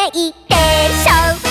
ないでしょ。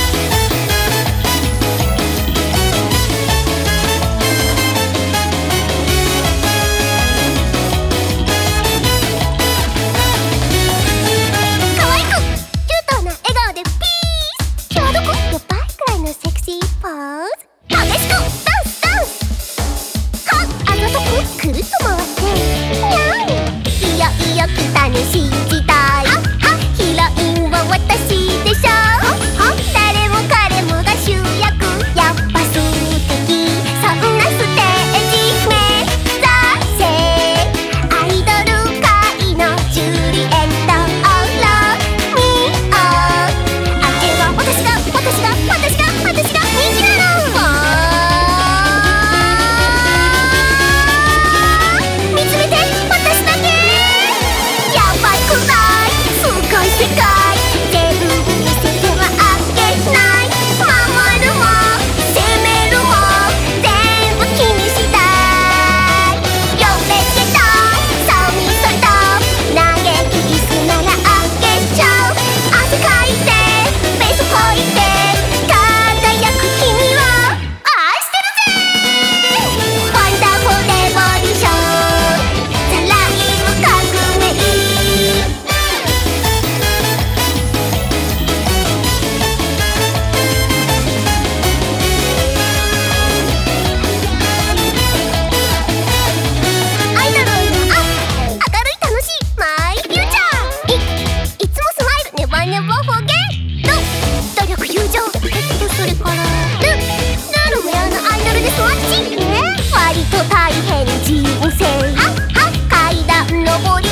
可愛くキュートな笑顔でピース。今日はどこやばいくらいのセクシーポーズ。激しくダンスダンス。はっあざとくくるっと回ってにゃん。いよいよ来たね新時代。ヒロインは私でしょ。誰も彼もが主役。やっぱ素敵。そんなステージ目指せ。アイドル界のジュリエットオロミオ。あれは私が人気なの。見つめて私だけ。やばいくらいすごい世界。全部見せてはあげない。守るも責めるも全部君次第。よれけどそうみそと嘆きキスならあげちゃう。汗かいてベースこいて輝く君を愛してるぜ。ワンダフルレボリューションザライブ革命。アイドルの明るい楽しいマイフューチャー。いつもスマイルネバーネバーフォーゲット。努力友情それからルールウェアのアイドルでスワッチ。割と大変人生。階段上り